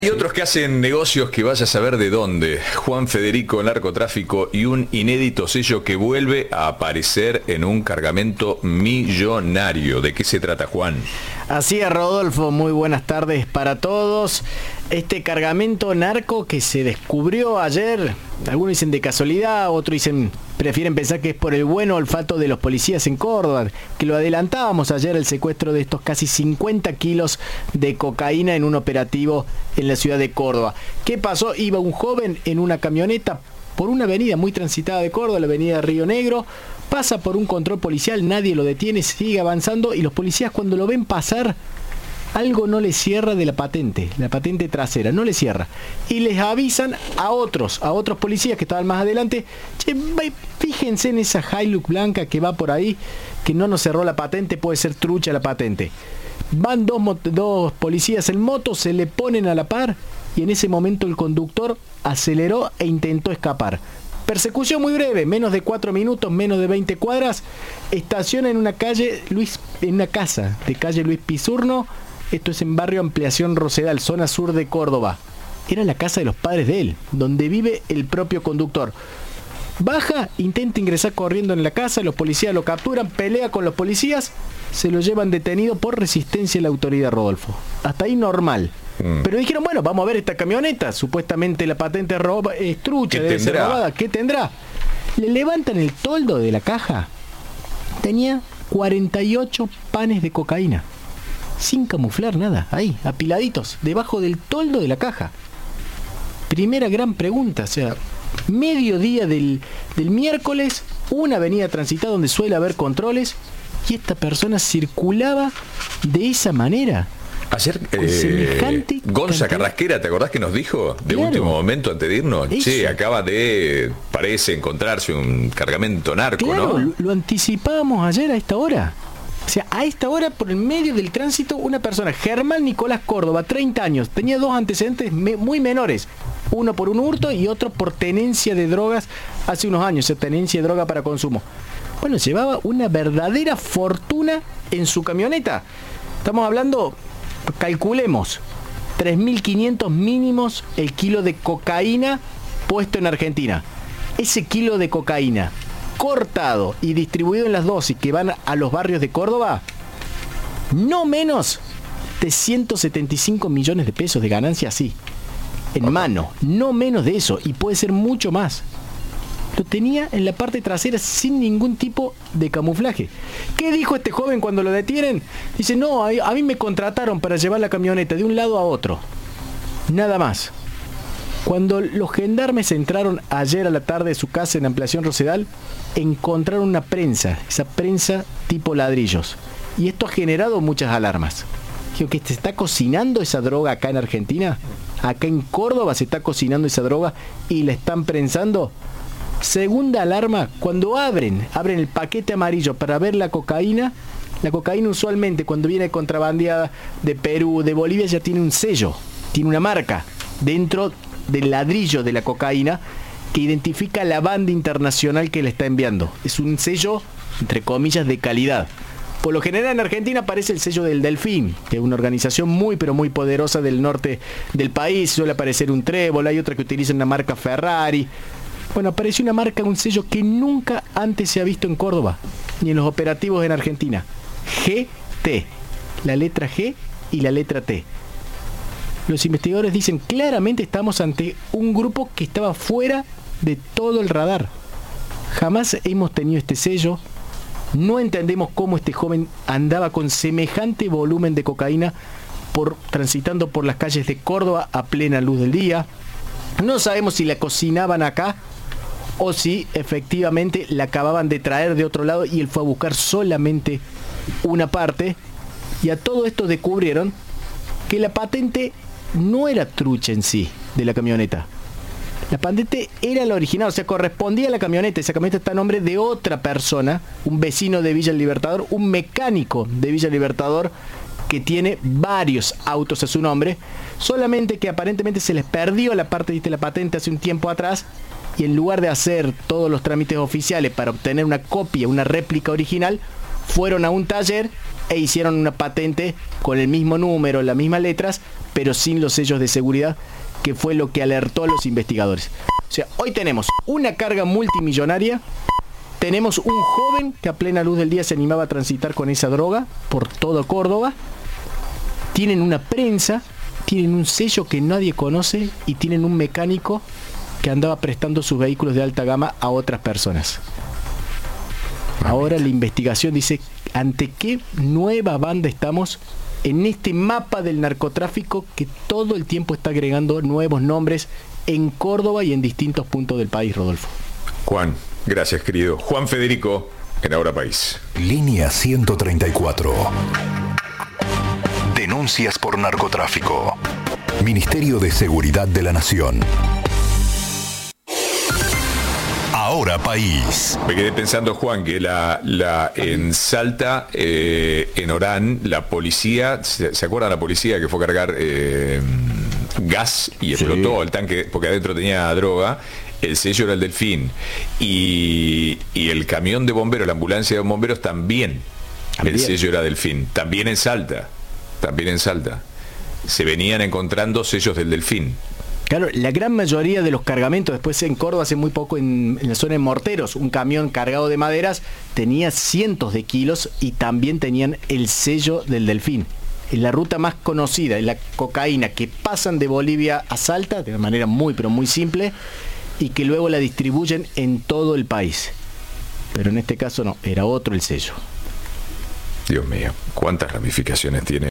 Hay otros que hacen negocios que vaya a saber de dónde. Juan Federico, narcotráfico y un inédito sello que vuelve a aparecer en un cargamento millonario. ¿De qué se trata, Juan? Así es, Rodolfo, muy buenas tardes para todos. Este cargamento narco que se descubrió ayer, algunos dicen de casualidad, otros prefieren pensar que es por el buen olfato de los policías en Córdoba, que lo adelantábamos ayer, el secuestro de estos casi 50 kilos de cocaína en un operativo en la ciudad de Córdoba. ¿Qué pasó? Iba un joven en una camioneta por una avenida muy transitada de Córdoba, la avenida Río Negro, pasa por un control policial, nadie lo detiene, sigue avanzando y los policías cuando lo ven pasar, algo no le cierra de la patente trasera, no le cierra. Y les avisan a otros policías que estaban más adelante, che, fíjense en esa Hilux blanca que va por ahí, que no nos cerró la patente, puede ser trucha la patente. Van dos policías en moto, se le ponen a la par y en ese momento el conductor aceleró e intentó escapar. Persecución muy breve, menos de 4 minutos, menos de 20 cuadras, estaciona en una casa de calle Luis Pisurno. Esto es en barrio Ampliación Rosedal, zona sur de Córdoba. Era la casa de los padres de él, donde vive el propio conductor. Baja, intenta ingresar corriendo en la casa, los policías lo capturan, pelea con los policías, se lo llevan detenido por resistencia a la autoridad, Rodolfo. Hasta ahí normal. Pero dijeron, bueno, vamos a ver esta camioneta, supuestamente la patente es trucha, debe ser robada, ¿qué tendrá? Le levantan el toldo de la caja, tenía 48 panes de cocaína. Sin camuflar nada, ahí, apiladitos, debajo del toldo de la caja. Primera gran pregunta, o sea, mediodía del miércoles, una avenida transitada donde suele haber controles, y esta persona circulaba de esa manera. Ayer, Gonza Carrasquera, ¿te acordás que nos dijo de claro, último momento antes de irnos? Eso. Che, acaba de, parece encontrarse un cargamento narco, claro, ¿no? Lo anticipábamos ayer a esta hora. O sea, a esta hora, por el medio del tránsito, una persona, Germán Nicolás Córdoba, 30 años, tenía dos antecedentes muy menores. Uno por un hurto y otro por tenencia de drogas hace unos años, tenencia de droga para consumo. Bueno, llevaba una verdadera fortuna en su camioneta. Estamos hablando, calculemos, 3.500 mínimos el kilo de cocaína puesto en Argentina. Ese kilo de cocaína cortado y distribuido en las dosis que van a los barrios de Córdoba, no menos de 175 millones de pesos de ganancia así, en mano, no menos de eso, y puede ser mucho más. Lo tenía en la parte trasera sin ningún tipo de camuflaje. ¿Qué dijo este joven cuando lo detienen? Dice, no, a mí me contrataron para llevar la camioneta de un lado a otro. Nada más. Cuando los gendarmes entraron ayer a la tarde de su casa en Ampliación Rosedal, encontraron una prensa, esa prensa tipo ladrillos. Y esto ha generado muchas alarmas. Digo, ¿que se está cocinando esa droga acá en Argentina? Acá en Córdoba se está cocinando esa droga y la están prensando. Segunda alarma, cuando abren el paquete amarillo para ver la cocaína usualmente cuando viene contrabandeada de Perú, de Bolivia, ya tiene un sello, tiene una marca dentro del ladrillo de la cocaína que identifica la banda internacional que le está enviando. Es un sello, entre comillas, de calidad. Por lo general en Argentina aparece el sello del Delfín, que es una organización muy pero muy poderosa del norte del país. Suele aparecer un trébol, hay otra que utiliza una marca Ferrari. Bueno, apareció una marca, un sello que nunca antes se ha visto en Córdoba, ni en los operativos en Argentina. GT, la letra G y la letra T. Los investigadores dicen claramente estamos ante un grupo que estaba fuera de todo el radar. Jamás hemos tenido este sello. No entendemos cómo este joven andaba con semejante volumen de cocaína transitando por las calles de Córdoba a plena luz del día. No sabemos si la cocinaban acá o si efectivamente la acababan de traer de otro lado y él fue a buscar solamente una parte. Y a todo esto descubrieron que la patente no era trucha en sí de la camioneta. La patente era la original, o sea, correspondía a la camioneta. Esa camioneta está a nombre de otra persona, un vecino de Villa Libertador, un mecánico de Villa Libertador que tiene varios autos a su nombre, solamente que aparentemente se les perdió la parte de la patente hace un tiempo atrás y en lugar de hacer todos los trámites oficiales para obtener una copia, una réplica original, fueron a un taller e hicieron una patente con el mismo número, las mismas letras, pero sin los sellos de seguridad, que fue lo que alertó a los investigadores. O sea, hoy tenemos una carga multimillonaria, tenemos un joven que a plena luz del día se animaba a transitar con esa droga por todo Córdoba, tienen una prensa, tienen un sello que nadie conoce y tienen un mecánico que andaba prestando sus vehículos de alta gama a otras personas. Ahora la investigación dice, ¿ante qué nueva banda estamos en este mapa del narcotráfico que todo el tiempo está agregando nuevos nombres en Córdoba y en distintos puntos del país, Rodolfo? Juan, gracias, querido. Juan Federico, en Ahora País. Línea 134. Denuncias por narcotráfico. Ministerio de Seguridad de la Nación. Ahora País. Me quedé pensando, Juan, que en Salta, en Orán, la policía, ¿se acuerdan la policía que fue a cargar gas y explotó el tanque porque adentro tenía droga? El sello era el Delfín. Y el camión de bomberos, la ambulancia de bomberos también. El sello era Delfín. También en Salta. Se venían encontrando sellos del Delfín. Claro, la gran mayoría de los cargamentos, después en Córdoba hace muy poco en la zona de Morteros, un camión cargado de maderas tenía cientos de kilos y también tenían el sello del Delfín. En la ruta más conocida, es la cocaína que pasan de Bolivia a Salta de manera muy pero muy simple y que luego la distribuyen en todo el país. Pero en este caso no, era otro el sello. Dios mío, ¿cuántas ramificaciones tiene